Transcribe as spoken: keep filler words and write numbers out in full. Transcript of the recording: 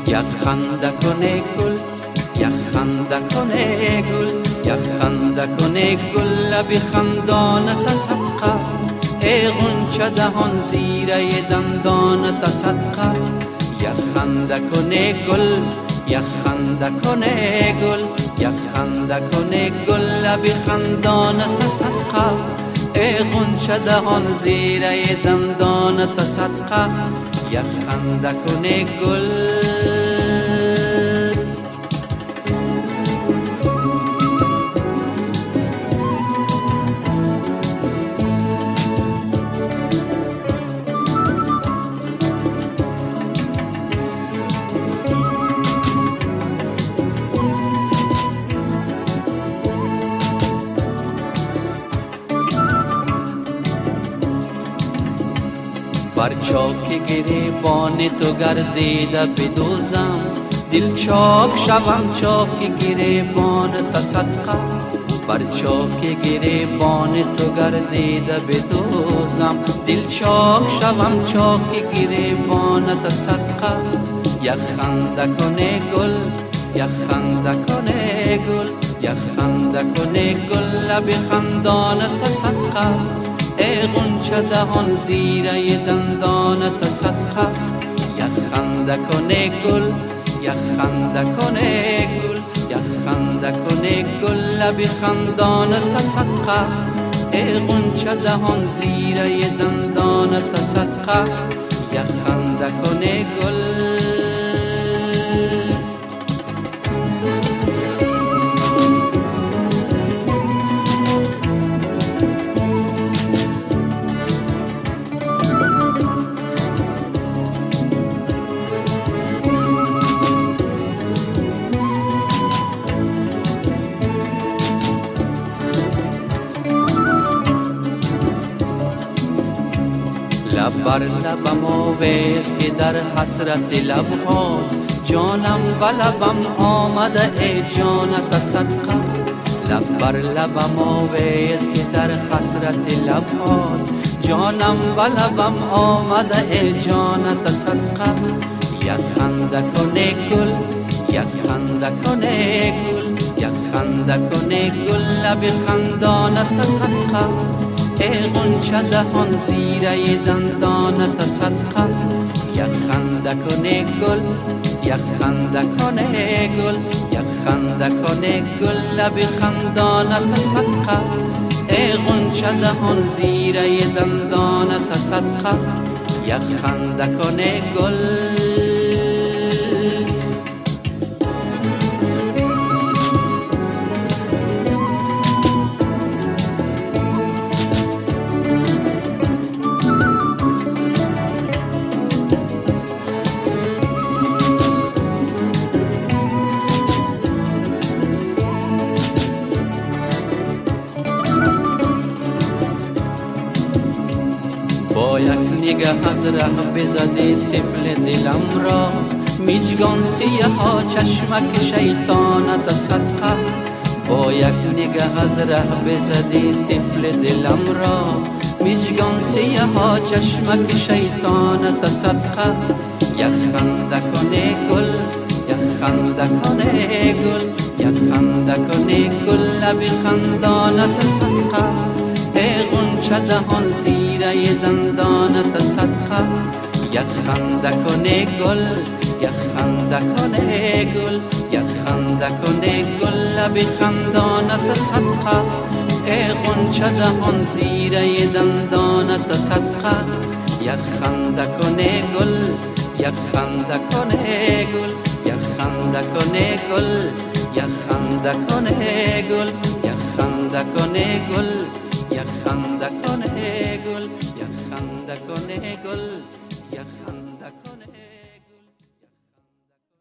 یک خنده کنه گل، یک خنده کنه گل، یک خنده کنه گل، لب خندانت صدقه، ای غنچه دهان زیره دندانت صدقه. یک خنده کنه گل، یک خنده کنه گل، یک خنده کنه گل، لب خندانت صدقه، ای غنچه دهان زیره دندانت صدقه. یک خنده کنه گل. بر چاک گریبان تو گردیده بدوزم، دل چاک شوم چاک گریبان تا صدقه. بر چاک گریبان تو گردیده بدوزم، دل چاک شوم چاک گریبان تا صدقه. یک خنده کنه گل، یک خنده کنه گل، یک خنده کنه گل، لب خندانت صدقه، ای غنچه دهان زیره دندانت صدقه. یک خنده کنه گل، یک خنده کنه گل، یک خنده کنه گل، لب خندانت صدقه، ای غنچه دهان زیره دندانت صدقه. یک خنده کنه گل. لب بر لبم آویز که در حسرت لبها، جانم و لبم آمده ای جانت صدقه. لب بر لبم آویز که در حسرت لبها، جانم و لبم آمده ای جانت صدقه. یک خنده کنه گل، یک خنده کنه گل، یک خنده کنه گل، لب خندانت صدقه، ای غنچه دهان زیره دندانت صدقه. یک خنده کنه گل، یک خنده کنه گل، یک خنده کنه گل، لب خندانت صدقه، ای غنچه دهان زیره دندانت صدقه. یک خنده کنه گل. با یک نگاه از ره بزدی طفل دلم را، میجگان سیه ها چشمک شیطانت صدقه. با یک نگاه از ره بزدی طفل دلم را، میجگان سیه ها چشمک شیطانت صدقه. یک خنده کنه گل، یک خنده کنه گل، یک خنده کنه گل، لب خندانت صدقه، ای غنچه دهان زیره دندانت صدقه. یک خنده کنه گل، یک خنده کنه گل، یک خنده کنه گل، لب خندانت صدقه، ای غنچه دهان زیره دندانت صدقه. یک خنده کنه گل، یک خنده کنه گل، یک خنده کنه گل، یک خنده کنه گل، یک خنده کنه گل، یک خنده کنه گل، یک خنده کنه گل، یک خنده